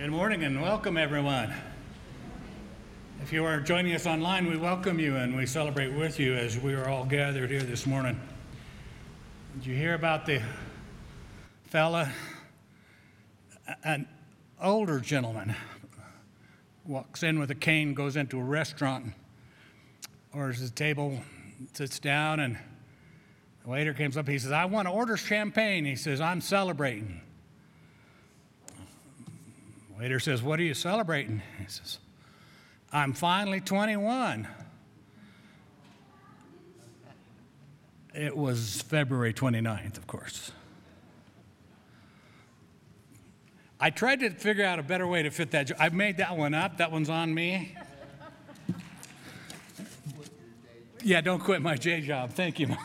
Good morning and welcome, everyone. If you are joining us online, we welcome you and we celebrate with you as we are all gathered here this morning. Did you hear about the fella, an older gentleman, walks in with a cane, goes into a restaurant, orders his table, sits down, and the waiter comes up. He says, "I want to order champagne." He says, "I'm celebrating." The waiter says, "What are you celebrating?" He says, "I'm finally 21. It was February 29th, of course. I tried to figure out a better way to fit that. I made that one up. That one's on me. Yeah, don't quit my day job. Thank you.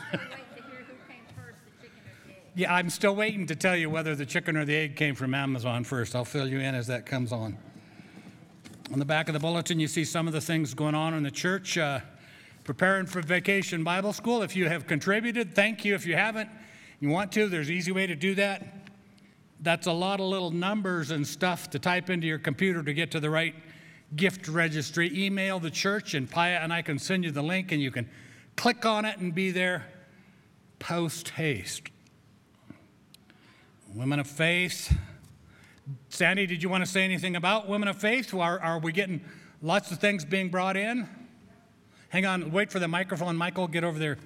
Yeah, I'm still waiting to tell you whether the chicken or the egg came from Amazon first. I'll fill you in as that comes on. On the back of the bulletin, you see some of the things going on in the church. Preparing for Vacation Bible School. If you have contributed, thank you. If you haven't, you want to, there's an easy way to do that. That's a lot of little numbers and stuff to type into your computer to get to the right gift registry. Email the church, and Paya and I can send you the link, and you can click on it and be there post haste. Women of Faith. Sandy, did you want to say anything about Women of Faith? Are we getting lots of things being brought in? Hang on, wait for the microphone. Michael, get over there.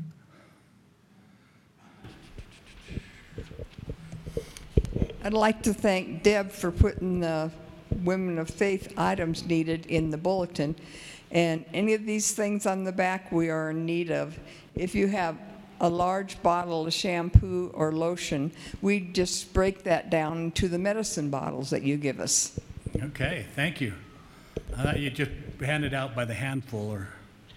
I'd like to thank Deb for putting the Women of Faith items needed in the bulletin. And any of these things on the back we are in need of. If you have a large bottle of shampoo or lotion, we just break that down into the medicine bottles that you give us. Okay, thank you. I thought you just handed out by the handful, or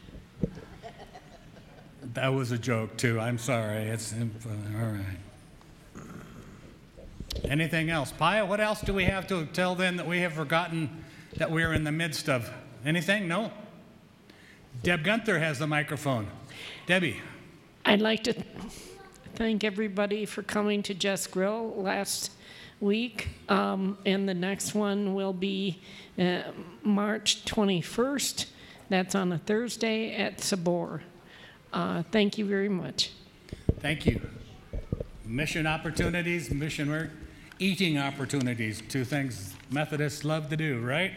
that was a joke too. I'm sorry. It's all right. Anything else? Paya, what else do we have to tell them that we have forgotten that we're in the midst of? Anything? No? Deb Gunther has the microphone. Debbie. I'd like to thank everybody for coming to Jess Grill last week. And the next one will be March 21st. That's on a Thursday at Sabor. Thank you very much. Thank you. Mission opportunities, mission work, eating opportunities, two things Methodists love to do, right?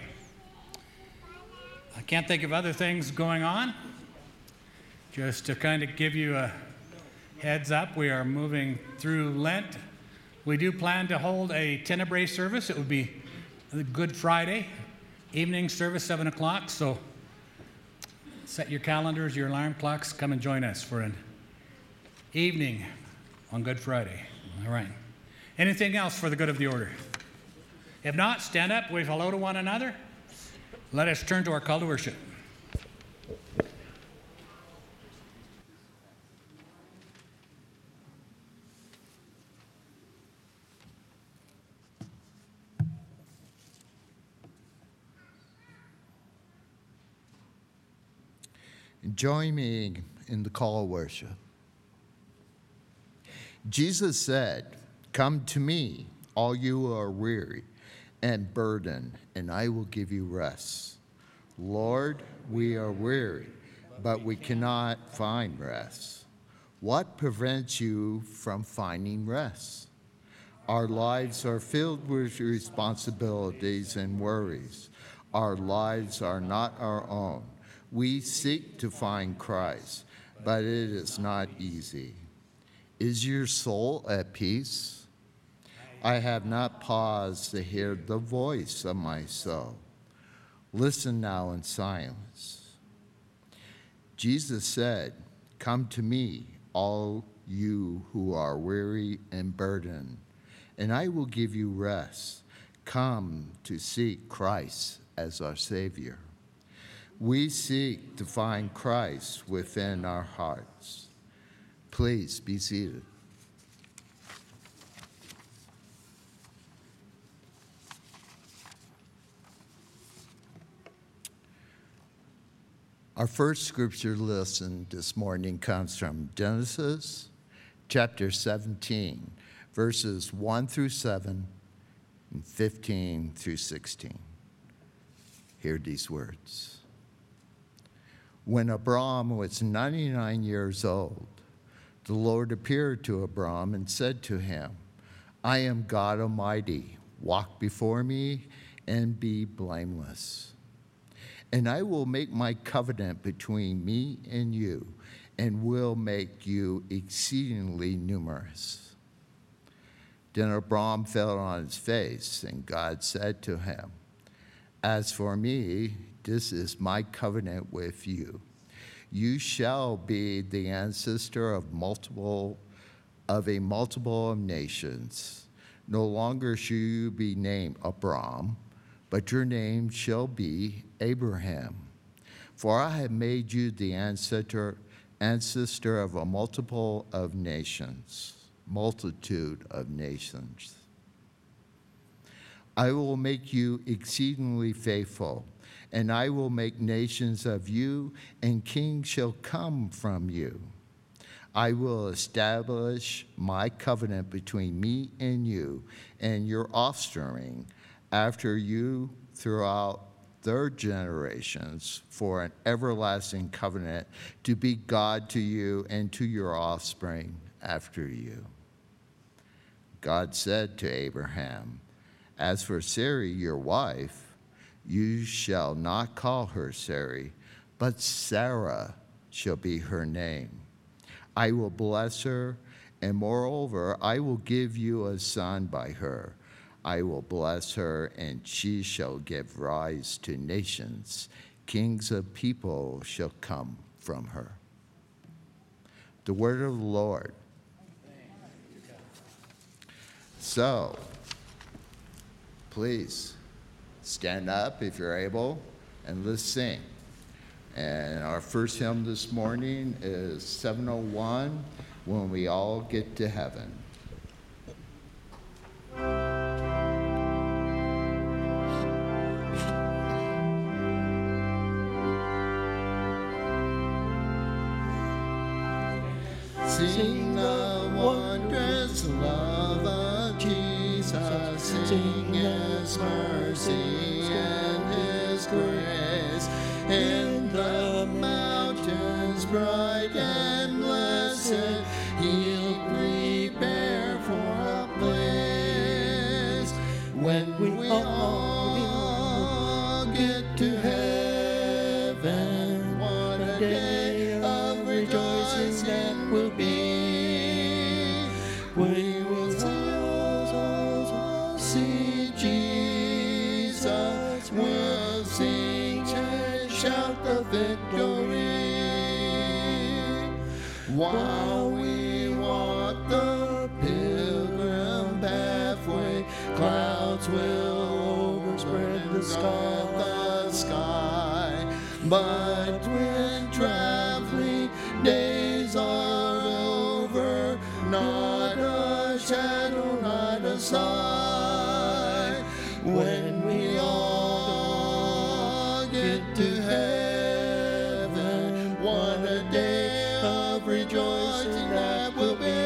I can't think of other things going on. Just to kind of give you a heads up, we are moving through Lent. We do plan to hold a Tenebrae service. It would be Good Friday, evening service, 7 o'clock. So set your calendars, your alarm clocks. Come and join us for an evening on Good Friday. All right. Anything else for the good of the order? If not, stand up, wave hello to one another. Let us turn to our call to worship. Join me in the call of worship. Jesus said, "Come to me, all you who are weary and burdened, and I will give you rest." Lord, we are weary, but we cannot find rest. What prevents you from finding rest? Our lives are filled with responsibilities and worries. Our lives are not our own. We seek to find Christ, but it is not easy. Is your soul at peace? I have not paused to hear the voice of my soul. Listen now in silence. Jesus said, "Come to me, all you who are weary and burdened, and I will give you rest." Come to seek Christ as our Savior. We seek to find Christ within our hearts. Please be seated. Our first scripture lesson this morning comes from Genesis chapter 17, verses 1 through 7, and 15 through 16. Hear these words. When Abram was 99 years old, the Lord appeared to Abram and said to him, I am God Almighty. Walk before me and be blameless. And I will make my covenant between me and you, and will make you exceedingly numerous. Then Abram fell on his face, and God said to him, As for me, this is my covenant with you. You shall be the ancestor of a multiple of nations. No longer shall you be named Abram, but your name shall be Abraham. For I have made you the ancestor of a multitude of nations. I will make you exceedingly faithful, and I will make nations of you, and kings shall come from you. I will establish my covenant between me and you and your offspring after you throughout their generations for an everlasting covenant to be God to you and to your offspring after you. God said to Abraham, As for Sarai, your wife, you shall not call her Sarai, but Sarah shall be her name. I will bless her, and moreover, I will give you a son by her. I will bless her, and she shall give rise to nations. Kings of people shall come from her. The word of the Lord. So, please stand up if you're able, and let's sing. And our first hymn this morning is 701, When We All Get to Heaven. Sing the wondrous love of Jesus, sing His mercy and His grace. In the mountains bright and blessed, He'll prepare for a place. When we all get to heaven, what a day of rejoicing that will be. We will all see Jesus, we'll sing and shout the victory. While we walk the pilgrim pathway, clouds will overspread the sky. But when traveling days are over, not a shadow, not a sigh. When we all get to heaven, what a day of rejoicing that will be.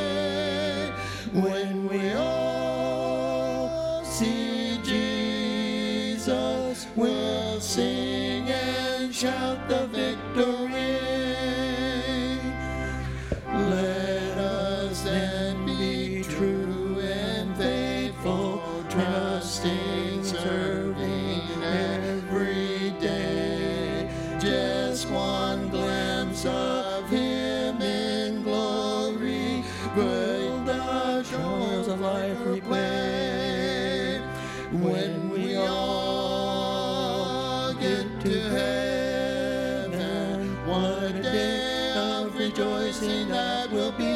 When we all see Jesus, we'll sing and shout the victory. Let us then be true and faithful, trusting, serving every day. Just one glimpse of Him in glory will the joys of life replay. When we all get to heaven, what a day of rejoicing that will be.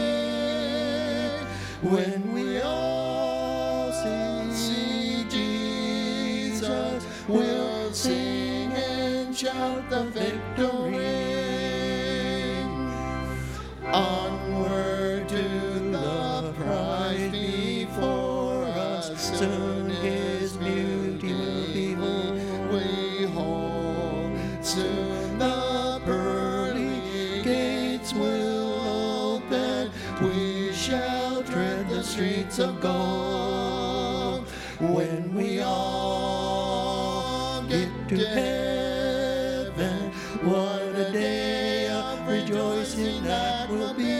When we all see Jesus, we'll sing and shout the victory. Onward to the prize before us, soon His beauty will behold. Soon the pearly gates will open, we shall tread the streets of gold. When to heaven. What a day of rejoicing that will be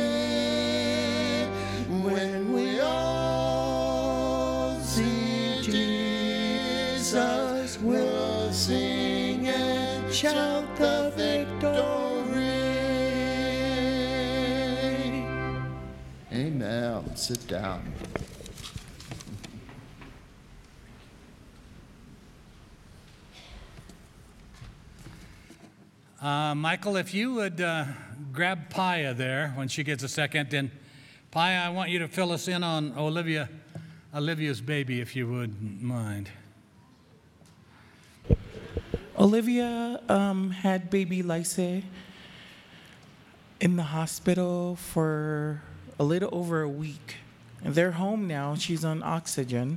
when we all see Jesus. We'll sing and shout the victory. Amen. Sit down. Michael, if you would grab Paya there when she gets a second. And Paya, I want you to fill us in on Olivia's baby, if you wouldn't mind. Olivia had baby Lysa in the hospital for a little over a week. They're home now. She's on oxygen,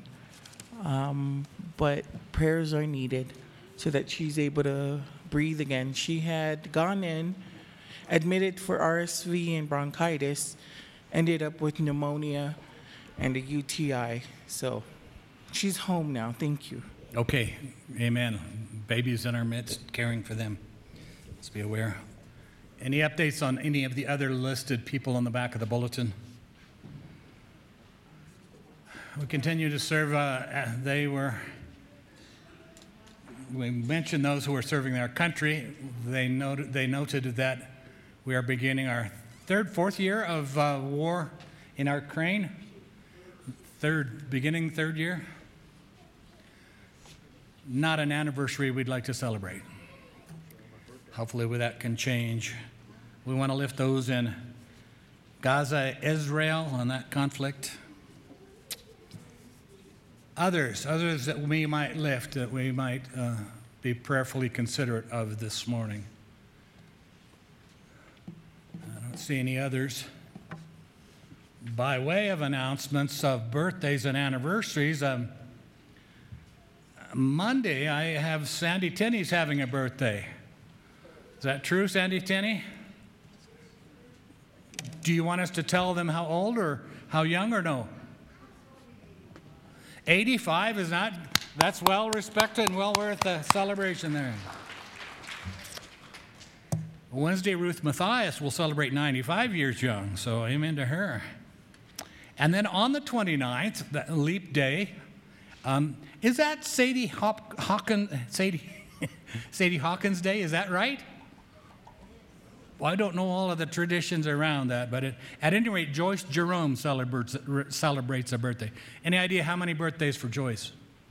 but prayers are needed so that she's able to breathe again. She had gone in, admitted for RSV and bronchitis, ended up with pneumonia and a UTI. So she's home now. Thank you. Okay, amen. Babies in our midst, caring for them. Let's be aware. Any updates on any of the other listed people on the back of the bulletin? We continue to serve. We mentioned those who are serving our country. They noted that we are beginning our fourth year of war in our Ukraine. Beginning third year. Not an anniversary we'd like to celebrate. Hopefully that can change. We want to lift those in Gaza, Israel, on that conflict. Others that we might lift, that we might be prayerfully considerate of this morning. I don't see any others. By way of announcements of birthdays and anniversaries, Monday I have Sandy Tinney's having a birthday. Is that true, Sandy Tinney? Do you want us to tell them how old or how young or no? 85 is not, that's well respected and well worth the celebration there. Wednesday, Ruth Matthias will celebrate 95 years young, so amen to her. And then on the 29th, the leap day, is that Sadie Hawkins Day? Is that right? Well, I don't know all of the traditions around that, but at any rate, Joyce Jerome celebrates a birthday. Any idea how many birthdays for Joyce?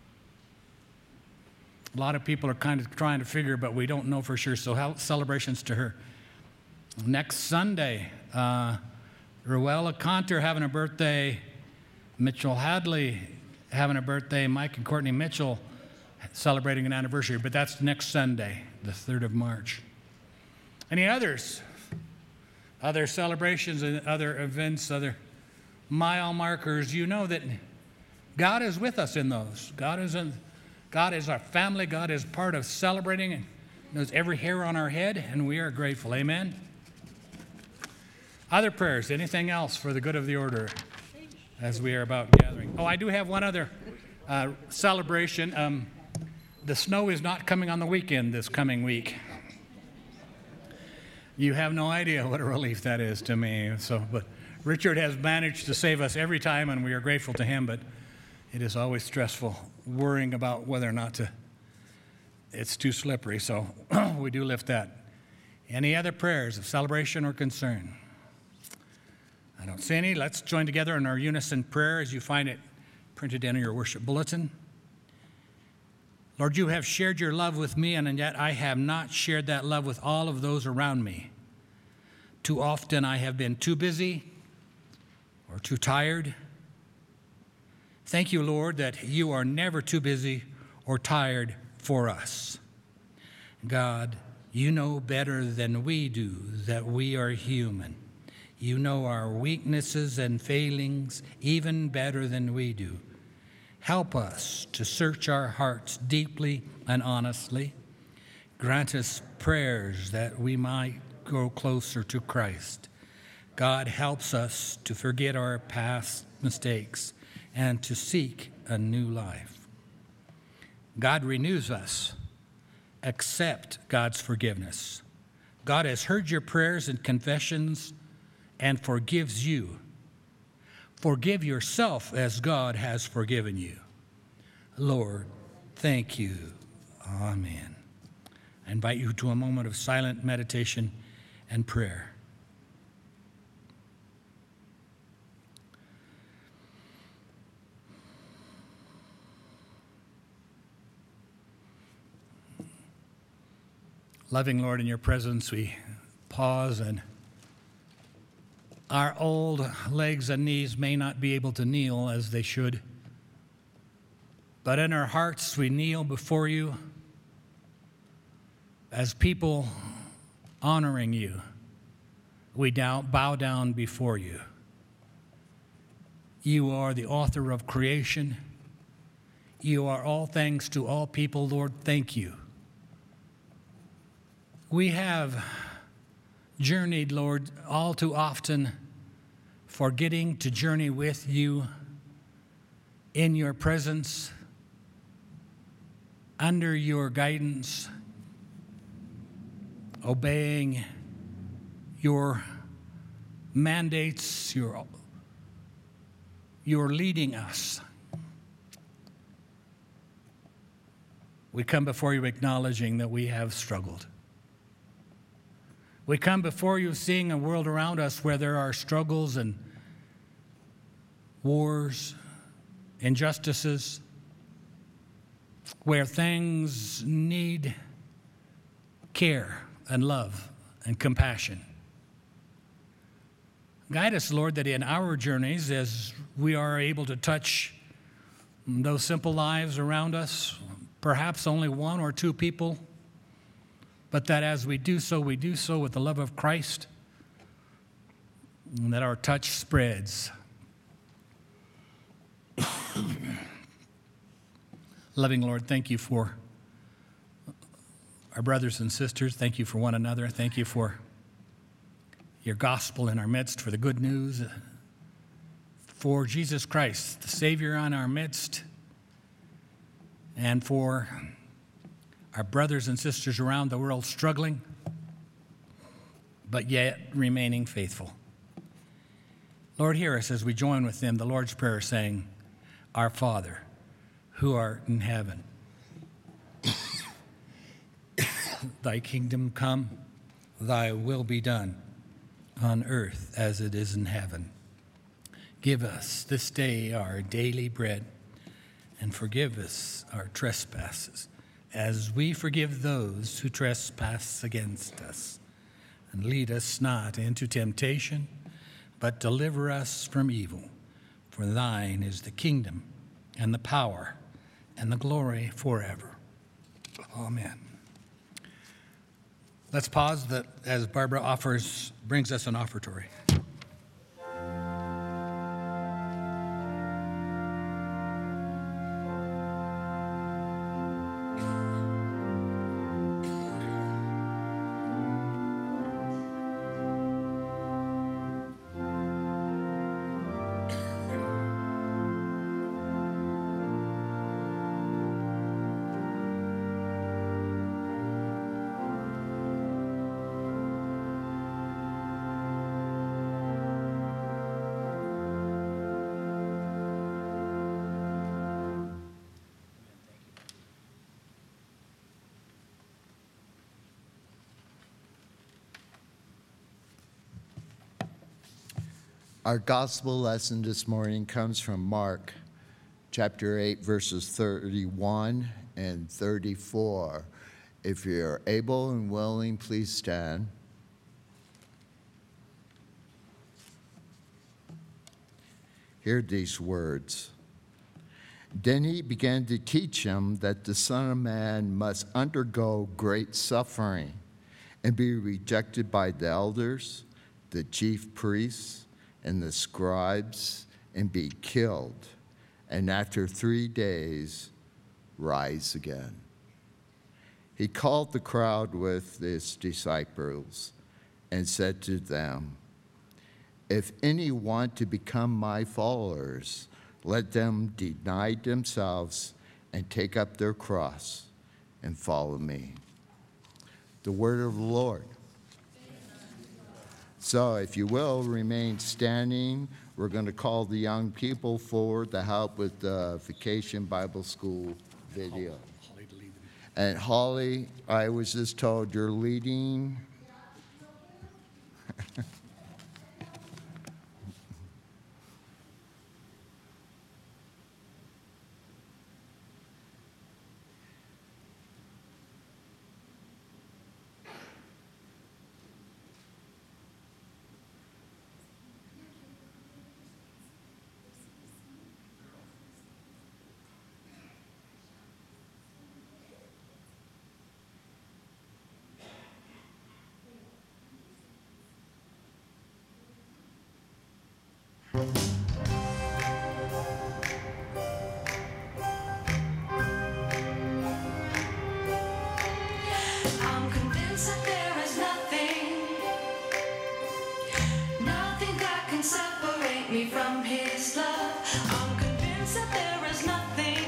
A lot of people are kind of trying to figure, but we don't know for sure, so celebrations to her. Next Sunday, Ruella Conter having a birthday, Mitchell Hadley having a birthday, Mike and Courtney Mitchell celebrating an anniversary, but that's next Sunday, the 3rd of March. Any others? Other celebrations and other events, other mile markers? You know that God is with us in those. God is our family. God is part of celebrating and knows every hair on our head, and we are grateful. Amen? Other prayers? Anything else for the good of the order as we are about gathering? Oh, I do have one other celebration. The snow is not coming on the weekend this coming week. You have no idea what a relief that is to me. But Richard has managed to save us every time, and we are grateful to him, but it is always stressful worrying about whether or not it's too slippery, so we do lift that. Any other prayers of celebration or concern? I don't see any. Let's join together in our unison prayer as you find it printed in your worship bulletin. Lord, you have shared your love with me, and yet I have not shared that love with all of those around me. Too often I have been too busy or too tired. Thank you, Lord, that you are never too busy or tired for us. God, you know better than we do that we are human. You know our weaknesses and failings even better than we do. Help us to search our hearts deeply and honestly. Grant us prayers that we might grow closer to Christ. God helps us to forget our past mistakes and to seek a new life. God renews us accept God's forgiveness. God has heard your prayers and confessions and forgives you. Forgive yourself as God has forgiven you. Lord, thank you. Amen. I invite you to a moment of silent meditation and prayer. Loving Lord, in your presence, we pause, and our old legs and knees may not be able to kneel as they should, but in our hearts we kneel before you as people honoring you. We bow down before you. You are the author of creation. You are all things to all people, Lord. Thank you. We have journeyed, Lord, all too often forgetting to journey with you in your presence, under your guidance, obeying your mandates, you're leading us. We come before you acknowledging that we have struggled. We come before you seeing a world around us where there are struggles and wars, injustices, where things need care and love and compassion. Guide us, Lord, that in our journeys, as we are able to touch those simple lives around us, perhaps only one or two people, but that as we do so with the love of Christ, and that our touch spreads. Loving Lord, thank you for our brothers and sisters. Thank you for one another. Thank you for your gospel in our midst, for the good news, for Jesus Christ, the Savior in our midst, and for our brothers and sisters around the world struggling, but yet remaining faithful. Lord, hear us as we join with them the Lord's Prayer, saying, Our Father, who art in heaven, thy kingdom come, thy will be done, on earth as it is in heaven. Give us this day our daily bread, and forgive us our trespasses, as we forgive those who trespass against us. And lead us not into temptation, but deliver us from evil. For thine is the kingdom, and the power, and the glory forever. Amen. Let's pause as Barbara brings us an offertory. Our gospel lesson this morning comes from Mark chapter 8, verses 31 and 34. If you're able and willing, please stand. Hear these words. Then he began to teach him that the Son of Man must undergo great suffering and be rejected by the elders, the chief priests, and the scribes, and be killed, and after 3 days rise again. He called the crowd with his disciples and said to them, If any want to become my followers, let them deny themselves and take up their cross and follow me. the word of the Lord. So if you will, remain standing. We're going to call the young people forward to help with the Vacation Bible School video. And Holly, I was just told you're leading. I'm convinced that there is nothing that can separate me from His love. I'm convinced that there is nothing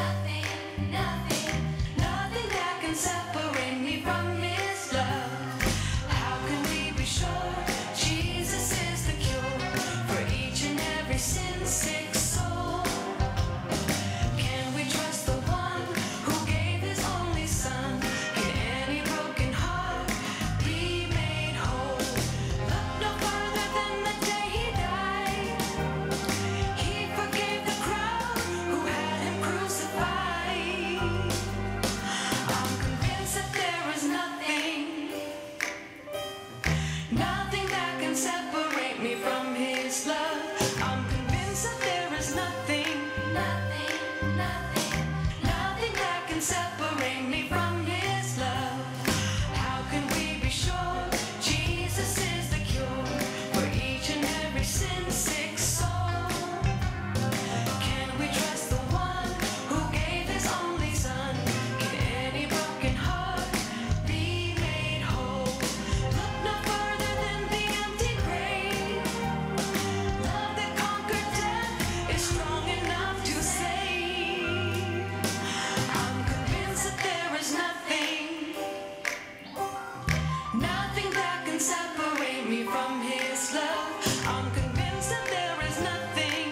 that can separate me from His love. How can we be sure Jesus is the cure for each and every sin-sick soul? Can we trust the one who gave His only Son? Can any broken heart be made whole? Look no further than the day He died. He forgave the crowd who had Him crucified. I'm convinced that there is nothing that can separate me from His love. I'm convinced that there is nothing that can separate me from His love. How can we be sure Jesus is the cure for each and every sin-sick soul? Can we trust the one who gave His only Son? Can any broken heart be made whole? Look no further than the empty grave. Love that conquered death is strong enough to save. I'm convinced that there is nothing that can separate me from His love. I'm convinced that there is nothing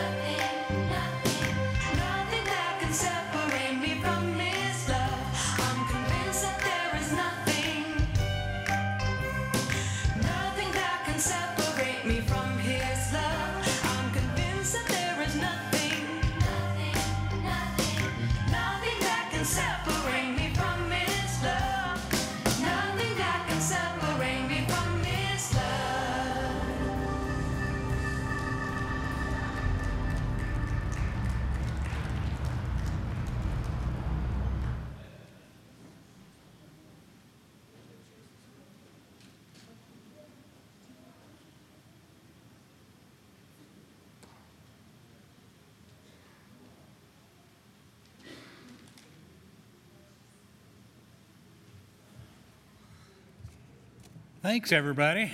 that can separate me from His love. I'm convinced that there is nothing that can separate me from His love. I'm convinced that there is nothing that can separate me from His love. Nothing that can separate me from His love. Thanks, everybody.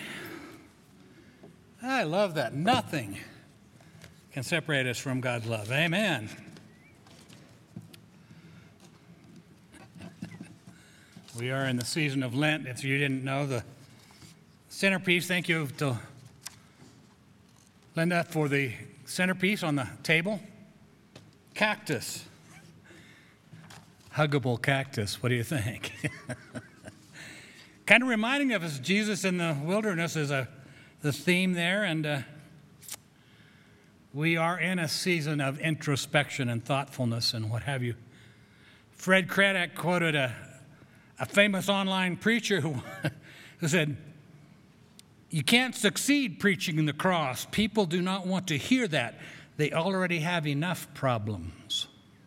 I love that. Nothing can separate us from God's love. Amen. We are in the season of Lent. If you didn't know, the centerpiece, thank you to Linda for the centerpiece on the table. Cactus. Huggable cactus. What do you think? Kind of reminding of us, Jesus in the wilderness is the theme there, and we are in a season of introspection and thoughtfulness and what have you. Fred Craddock quoted a famous online preacher who said, "You can't succeed preaching the cross. People do not want to hear that. They already have enough problems."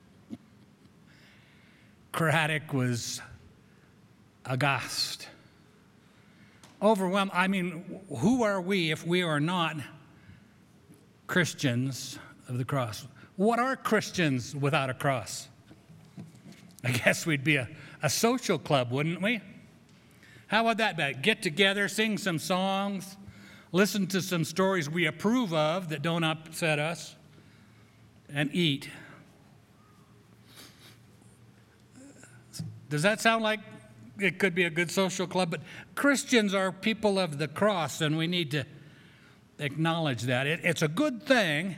Craddock was aghast, overwhelmed. I mean, who are we if we are not Christians of the cross? What are Christians without a cross? I guess we'd be a social club, wouldn't we? How would that be? Get together, sing some songs, listen to some stories we approve of that don't upset us, and eat. Does that sound like it could be a good social club, but Christians are people of the cross, and we need to acknowledge that. It's a good thing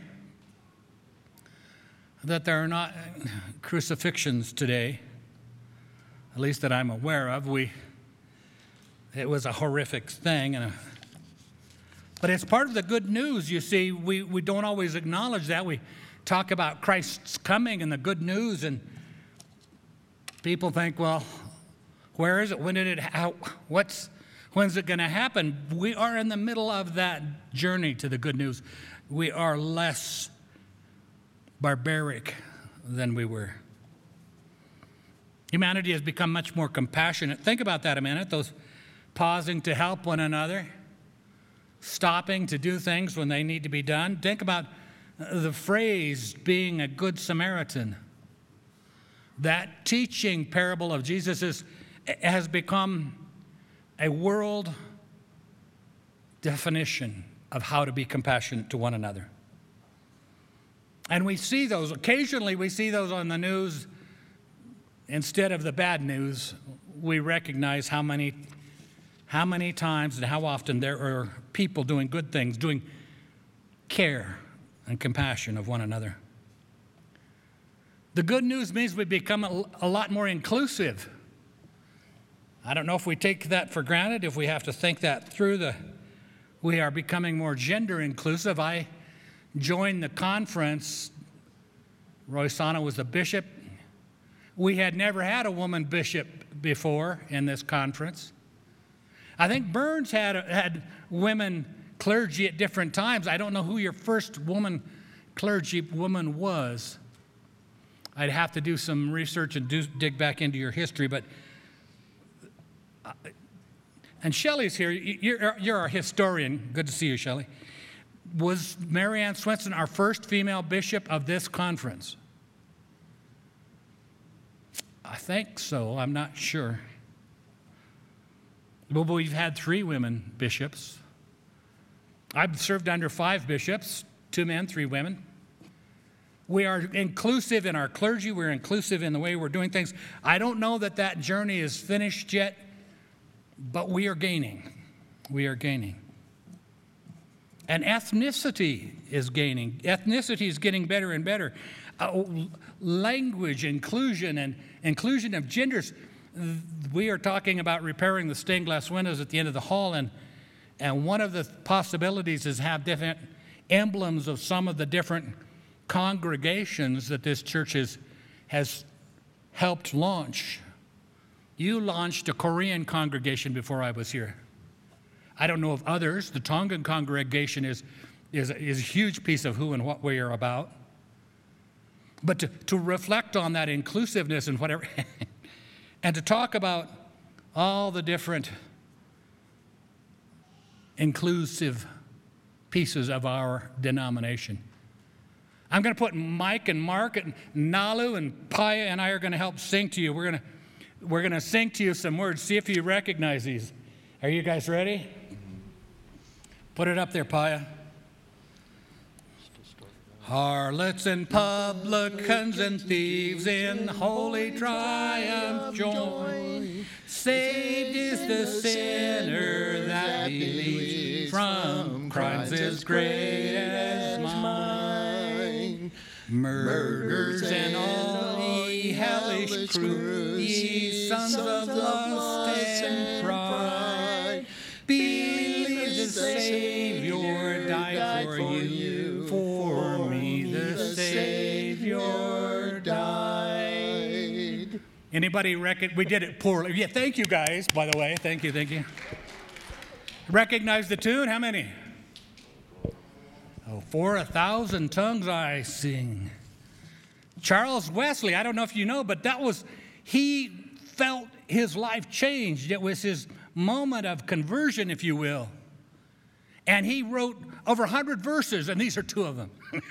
that there are not crucifixions today, at least that I'm aware of. It was a horrific thing, but it's part of the good news. You see, we don't always acknowledge that. We talk about Christ's coming and the good news, and people think, well, where is it? When did it? When's it going to happen? We are in the middle of that journey to the good news. We are less barbaric than we were. Humanity has become much more compassionate. Think about that a minute. Those pausing to help one another, stopping to do things when they need to be done. Think about the phrase being a good Samaritan. That teaching parable of Jesus has become a world definition of how to be compassionate to one another. And we see those, occasionally we see those on the news. Instead of the bad news, we recognize how many times and how often there are people doing good things, doing care and compassion of one another. The good news means we become a lot more inclusive. I don't know if we take that for granted, if we have to think that through. We are becoming more gender inclusive. I joined the conference. Roy Sana was the bishop. We had never had a woman bishop before in this conference. I think Burns had women clergy at different times. I don't know who your first woman clergy woman was. I'd have to do some research and dig back into your history, but and Shelley's here. You're our historian. Good to see you, Shelley. Was Marianne Swenson our first female bishop of this conference? I think so. I'm not sure. Well, we've had 3 women bishops. I've served under 5 bishops, 2 men, 3 women. We are inclusive in our clergy. We're inclusive in the way we're doing things. I don't know that that journey is finished yet, but we are gaining. We are gaining. And ethnicity is gaining. Ethnicity is getting better and better. Language inclusion and inclusion of genders. We are talking about repairing the stained glass windows at the end of the hall, and one of the possibilities is have different emblems of some of the different congregations that this church has helped launch. You launched a Korean congregation before I was here. I don't know of others. The Tongan congregation is a huge piece of who and what we are about. But to reflect on that inclusiveness and whatever, and to talk about all the different inclusive pieces of our denomination. I'm going to put Mike and Mark and Nalu and Paya and I are going to help sing to you. We're going to sing to you some words. See if you recognize these. Are you guys ready? Put it up there, Paya. Harlots and publicans and thieves in holy triumph join. Saved is the sinner that believes from crimes as great as mine. Murders and all ye hellish crew, ye sons of lust and pride, believe the Savior died for you. For me the Savior died. Anybody reckon? We did it poorly. Yeah, thank you guys, by the way. Thank you. Recognize the tune? How many? Oh, for 1,000 tongues I sing. Charles Wesley, I don't know if you know, but he felt his life changed. It was his moment of conversion, if you will. And he wrote over 100 verses, and these are 2 of them.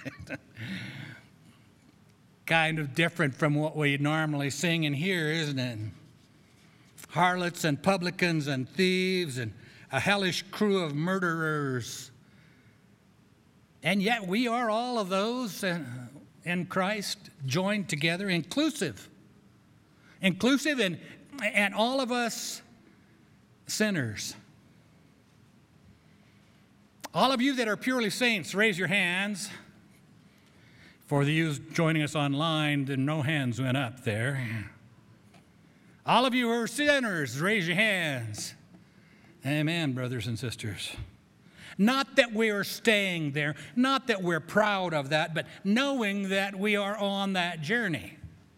Kind of different from what we normally sing in here, isn't it? Harlots and publicans and thieves and a hellish crew of murderers. And yet we are all of those in Christ joined together, inclusive. Inclusive in And all of us sinners. All of you that are purely saints, raise your hands. For the you joining us online, no hands went up there. All of you who are sinners, raise your hands. Amen, brothers and sisters. Not that we are staying there, not that we're proud of that, but knowing that we are on that journey.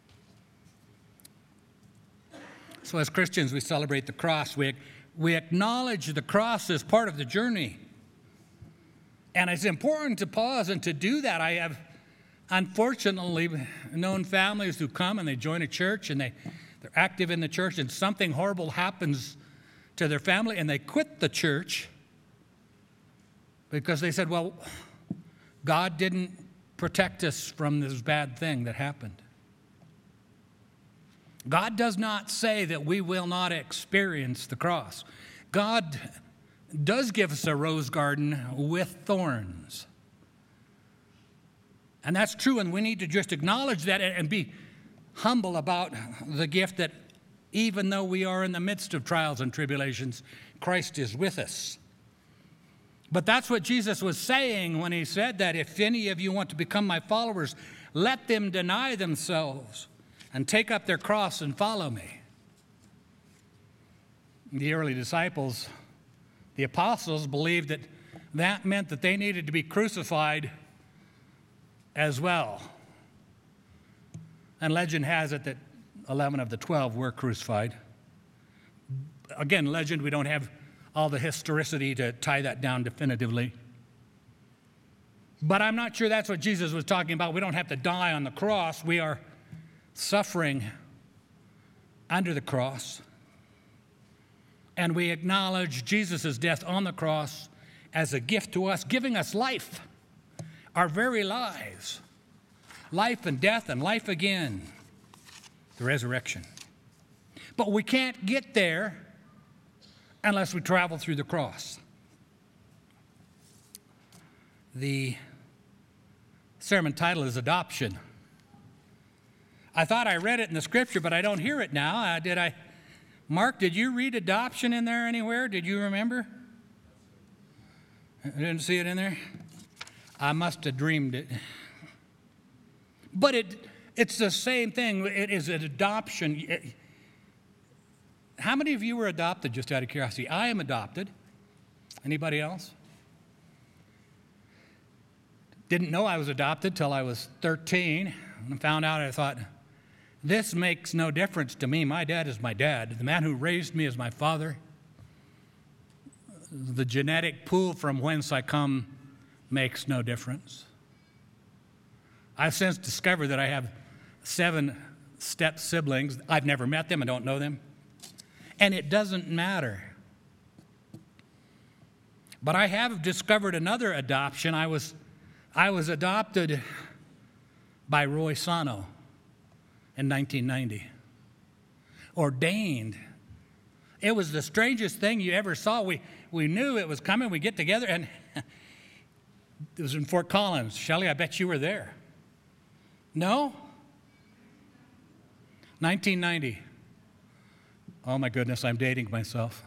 So as Christians, we celebrate the cross. We acknowledge the cross as part of the journey. And it's important to pause and to do that. I have, unfortunately, known families who come and they join a church and they're active in the church, and something horrible happens to their family and they quit the church because they said, well, God didn't protect us from this bad thing that happened. God does not say that we will not experience the cross. God does give us a rose garden with thorns. And that's true, and we need to just acknowledge that and be humble about the gift that even though we are in the midst of trials and tribulations, Christ is with us. But that's what Jesus was saying when he said that if any of you want to become my followers, let them deny themselves and take up their cross and follow me. The early disciples, the apostles, believed that that meant that they needed to be crucified as well. And legend has it that 11 of the 12 were crucified. Again, legend, we don't have all the historicity to tie that down definitively. But I'm not sure that's what Jesus was talking about. We don't have to die on the cross. We are suffering under the cross. And we acknowledge Jesus' death on the cross as a gift to us, giving us life, our very lives. Life and death and life again, the resurrection. But we can't get there unless we travel through the cross. The sermon title is Adoption. I thought I read it in the scripture, but I don't hear it now. Mark, did you read adoption in there anywhere? Did you remember? I didn't see it in there? I must have dreamed it. But it's the same thing. It is an adoption. How many of you were adopted, just out of curiosity? I am adopted. Anybody else? Didn't know I was adopted till I was 13. When I found out, I thought, this makes no difference to me. My dad is my dad. The man who raised me is my father. The genetic pool from whence I come makes no difference. I've since discovered that I have 7 step siblings. I've never met them. I don't know them. And it doesn't matter. But I have discovered another adoption. I was adopted by Roy Sano in 1990. Ordained. It was the strangest thing you ever saw. We knew it was coming. We get together, and it was in Fort Collins. Shelley, I bet you were there. No? 1990. Oh my goodness, I'm dating myself.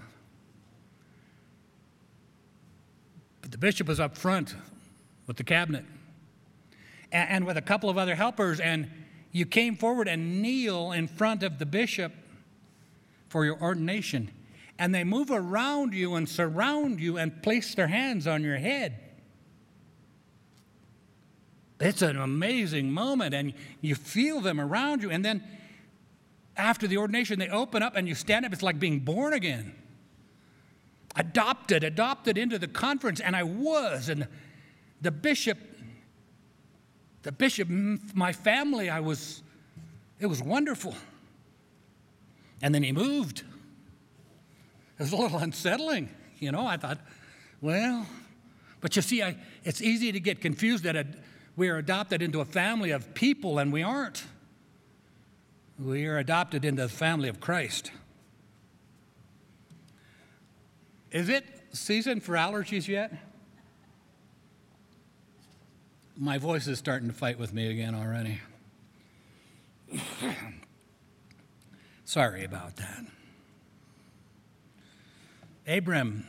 But the bishop was up front with the cabinet and with a couple of other helpers, and you came forward and kneel in front of the bishop for your ordination. And they move around you and surround you and place their hands on your head. It's an amazing moment, and you feel them around you. And then after the ordination, they open up and you stand up. It's like being born again. Adopted into the conference, and I was. And the bishop, my family, it was wonderful. And then he moved. It was a little unsettling, I thought, well, but you see, it's easy to get confused that we are adopted into a family of people, and we aren't. We are adopted into the family of Christ. Is it season for allergies yet? My voice is starting to fight with me again already. Sorry about that. Abram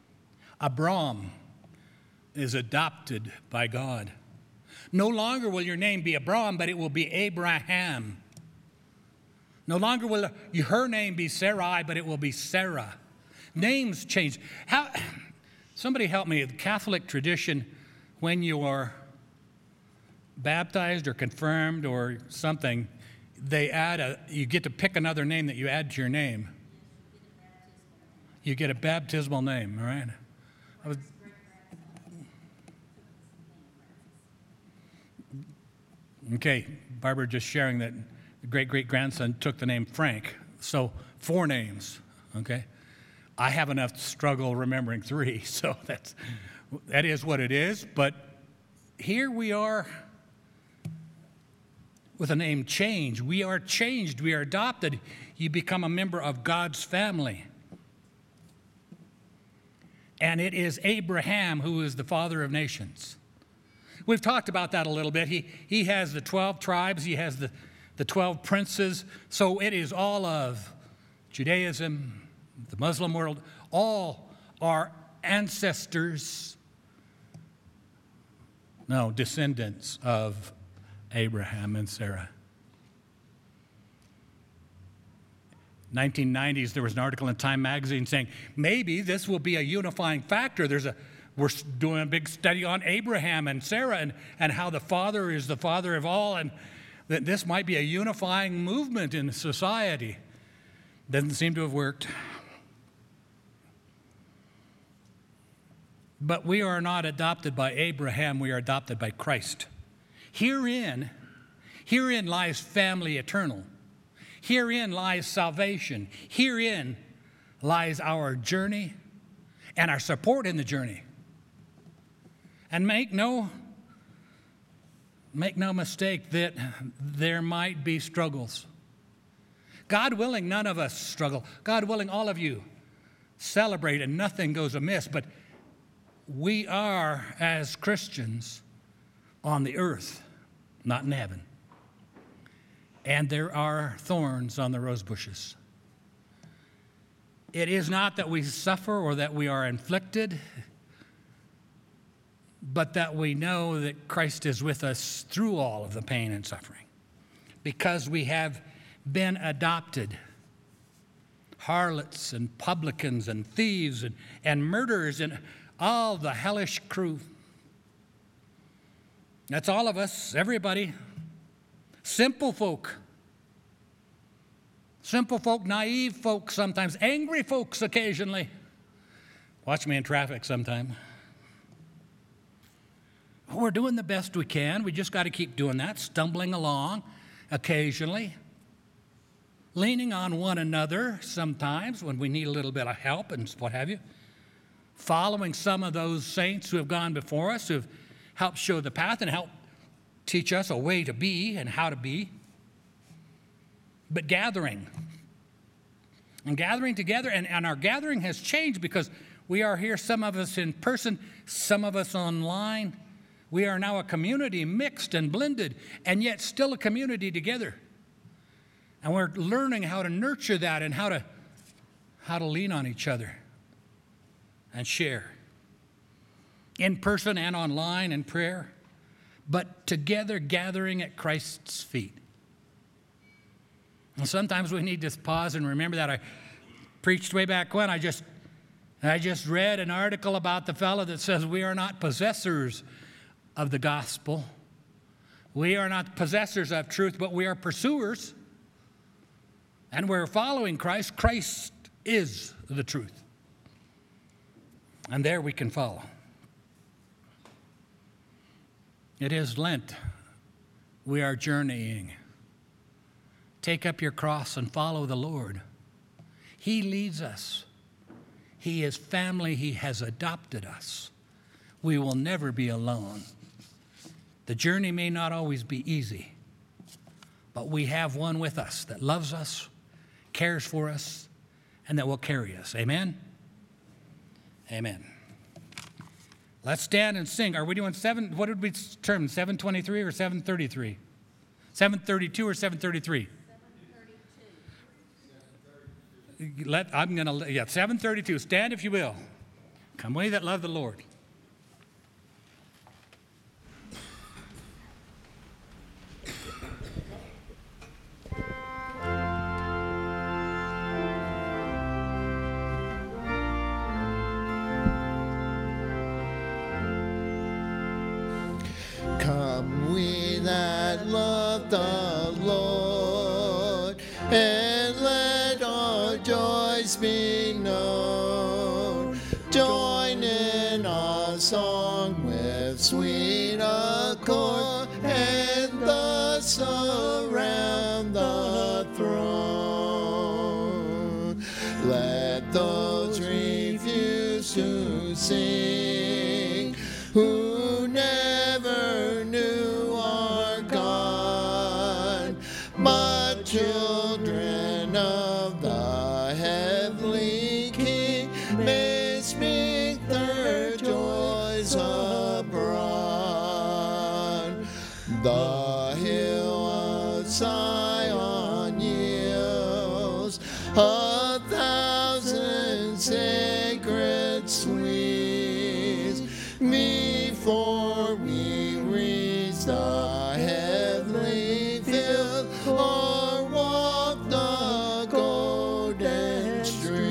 is adopted by God. No longer will your name be Abram, but it will be Abraham. No longer will her name be Sarai, but it will be Sarah. Names change. Somebody help me. The Catholic tradition, when you are baptized or confirmed or something, you get to pick another name that you add to your name. You get a baptismal name, all right? Okay, Barbara just sharing that the great-great-grandson took the name Frank. So 4 names, okay? I have enough struggle remembering 3, so that is what it is. But here we are with a name change. We are changed. We are adopted. You become a member of God's family. And it is Abraham who is the father of nations. We've talked about that a little bit. He has the 12 tribes. He has the 12 princes. So it is all of Judaism, the Muslim world, all are descendants of Abraham and Sarah. 1990s, there was an article in Time magazine saying, maybe this will be a unifying factor. We're doing a big study on Abraham and Sarah and how the father is the father of all, and that this might be a unifying movement in society. Doesn't seem to have worked. But we are not adopted by Abraham, we are adopted by Christ. Herein lies family eternal. Herein lies salvation. Herein lies our journey and our support in the journey. And make no mistake that there might be struggles. God willing, none of us struggle. God willing, all of you celebrate and nothing goes amiss. But we are, as Christians, on the earth, not in heaven. And there are thorns on the rose bushes. It is not that we suffer or that we are inflicted, but that we know that Christ is with us through all of the pain and suffering. Because we have been adopted. Harlots and publicans and thieves and murderers and all the hellish crew. That's all of us, everybody. Simple folk, naive folk sometimes, angry folks occasionally. Watch me in traffic sometime. We're doing the best we can. We just got to keep doing that, stumbling along occasionally, leaning on one another sometimes when we need a little bit of help and what have you, following some of those saints who have gone before us, who have helped show the path and help teach us a way to be and how to be. But gathering together, and our gathering has changed because we are here, some of us in person, some of us online. We are now a community mixed and blended, and yet still a community together. And we're learning how to nurture that and how to lean on each other and share. In person and online in prayer, but together gathering at Christ's feet. And sometimes we need to pause and remember that. I preached way back when. I just read an article about the fellow that says we are not possessors of the gospel. We are not possessors of truth, but we are pursuers. And we're following Christ. Christ is the truth. And there we can follow. It is Lent. We are journeying. Take up your cross and follow the Lord. He leads us. He is family. He has adopted us. We will never be alone. The journey may not always be easy, but we have one with us that loves us, cares for us, and that will carry us. Amen? Amen. Let's stand and sing. Are we doing what did we term, 723 or 733? 732 or 733? I'm going to, 7:32. Stand if you will. Come we that love the Lord. Come we that love the Lord, and let our joys be known. Join in our song with sweet accord, and thus around the throne. Let those refuse to sing who never knew our God, but children of the heavenly King may speak their joys abroad. The hill of Zion yields 1,000 sacred sweets before we reach the heavenly field or walk the golden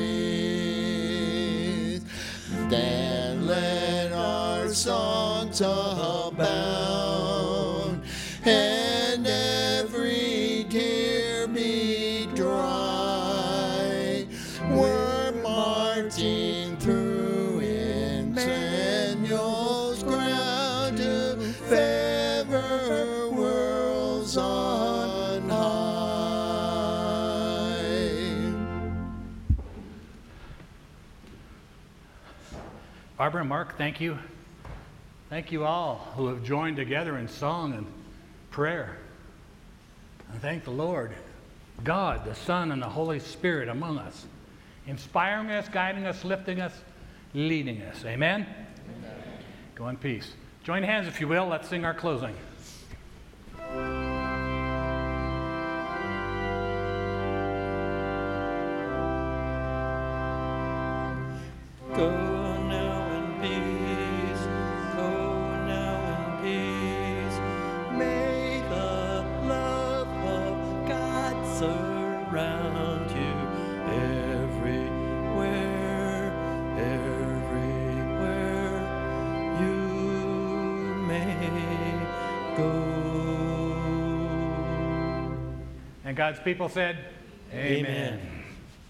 streets. Then let our songs abound, and every tear be dry. We're marching through Centennial's ground to fairer worlds on high. Barbara and Mark, thank you. Thank you all who have joined together in song and prayer. And thank the Lord, God, the Son, and the Holy Spirit among us, inspiring us, guiding us, lifting us, leading us. Amen? Amen. Go in peace. Join hands, if you will. Let's sing our closing. Go now in peace, go now in peace. May the love of God surround you everywhere, everywhere you may go. And God's people said, Amen.